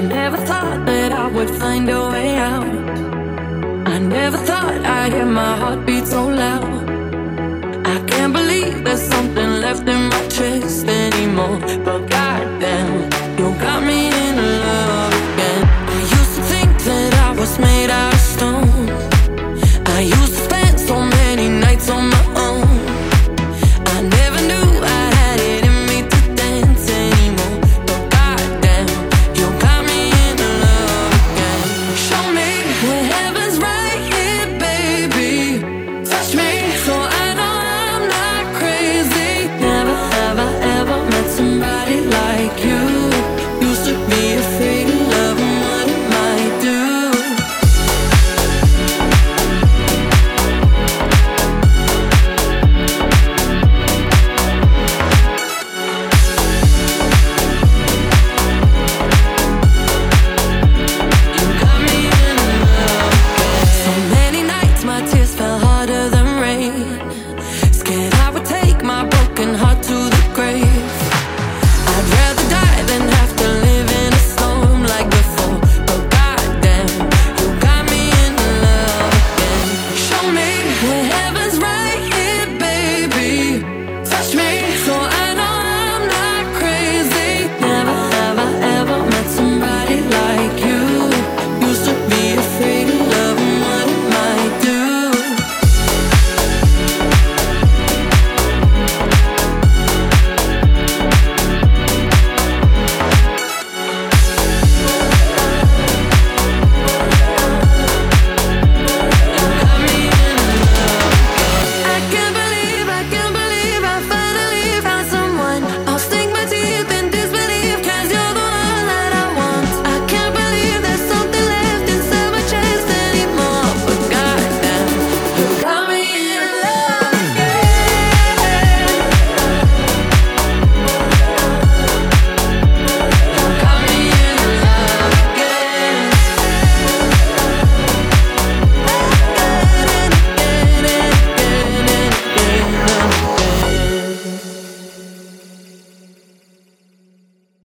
never thought that I would find a way out. I never thought I'd hear my heartbeat so loud. I can't believe there's something left in my chest anymore. But goddamn,